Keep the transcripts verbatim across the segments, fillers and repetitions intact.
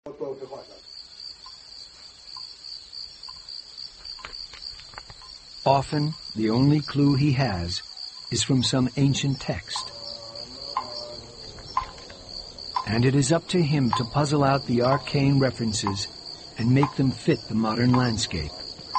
Often, the only clue he has is from some ancient text. And it is up to him to puzzle out the arcane references and make them fit the modern landscape.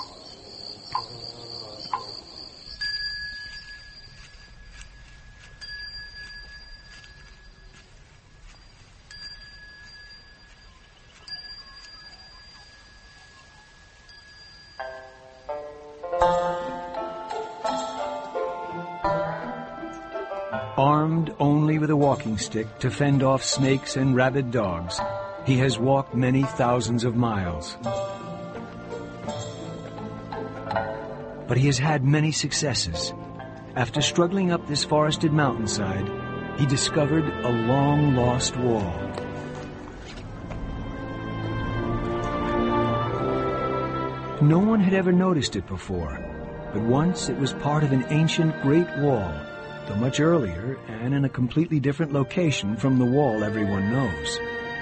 Armed only with a walking stick to fend off snakes and rabid dogs, he has walked many thousands of miles. But he has had many successes. After struggling up this forested mountainside, he discovered a long-lost wall. No one had ever noticed it before, but once it was part of an ancient Great Wall, though much earlier and in a completely different location from the wall everyone knows.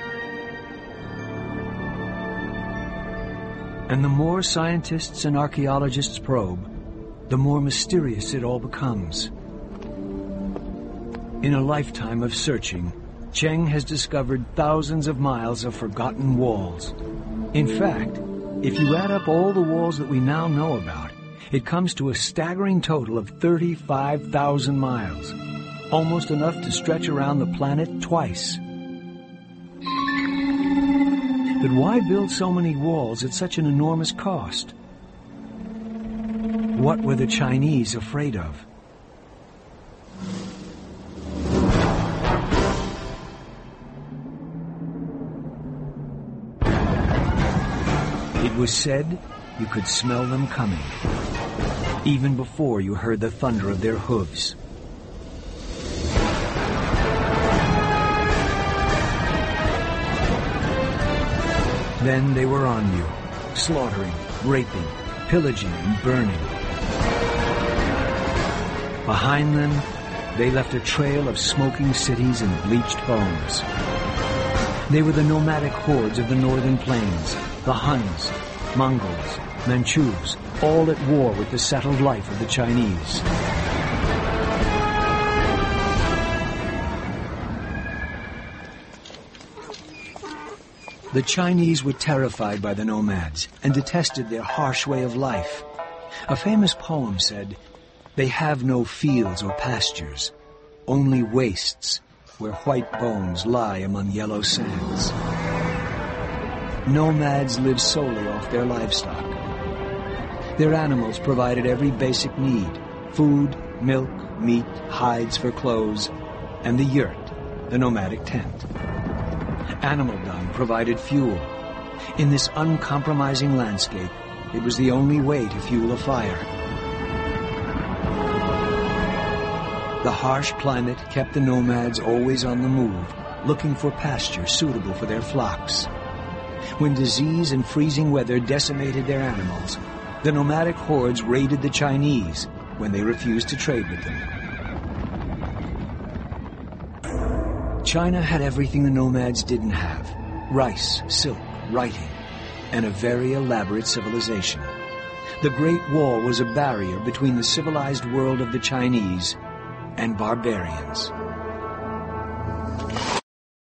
And the more scientists and archaeologists probe, the more mysterious it all becomes. In a lifetime of searching, Cheng has discovered thousands of miles of forgotten walls. In fact, if you add up all the walls that we now know about, it comes to a staggering total of thirty-five thousand miles, almost enough to stretch around the planet twice. But why build so many walls at such an enormous cost? What were the Chinese afraid of? It was said you could smell them coming, even before you heard the thunder of their hooves. Then they were on you, slaughtering, raping, pillaging, and burning. Behind them, they left a trail of smoking cities and bleached bones. They were the nomadic hordes of the northern plains, the Huns, Mongols, Manchus, all at war with the settled life of the Chinese. The Chinese were terrified by the nomads and detested their harsh way of life. A famous poem said, "They have no fields or pastures, only wastes where white bones lie among yellow sands." Nomads lived solely off their livestock. Their animals provided every basic need: food, milk, meat, hides for clothes, and the yurt, the nomadic tent. Animal dung provided fuel. In this uncompromising landscape, it was the only way to fuel a fire. The harsh climate kept the nomads always on the move, looking for pasture suitable for their flocks. When disease and freezing weather decimated their animals, the nomadic hordes raided the Chinese when they refused to trade with them. China had everything the nomads didn't have: rice, silk, writing, and a very elaborate civilization. The Great Wall was a barrier between the civilized world of the Chinese and barbarians.